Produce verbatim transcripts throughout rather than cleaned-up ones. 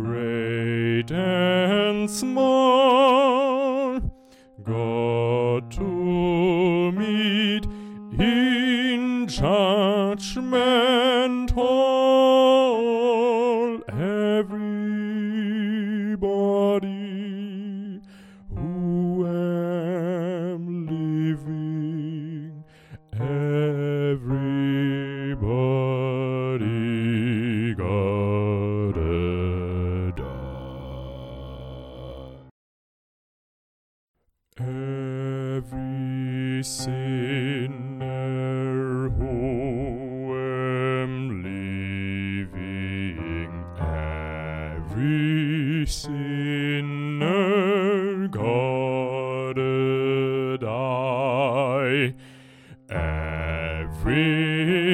great and small, God to meet in judgment hall. Everybody who am living, everybody gotta die. Every sinner who am living, every sinner gotta die. Every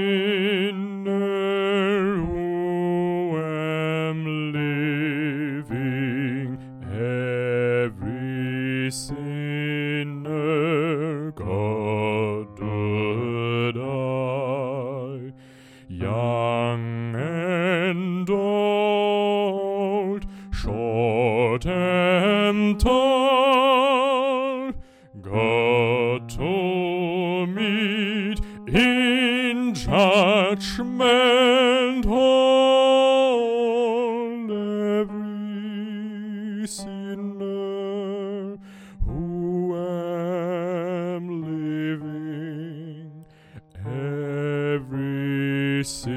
sinner who am living, every sinner gotta die. Young and old, short and tall, God to meet in judgment hall. Every sinner who am living, every sinner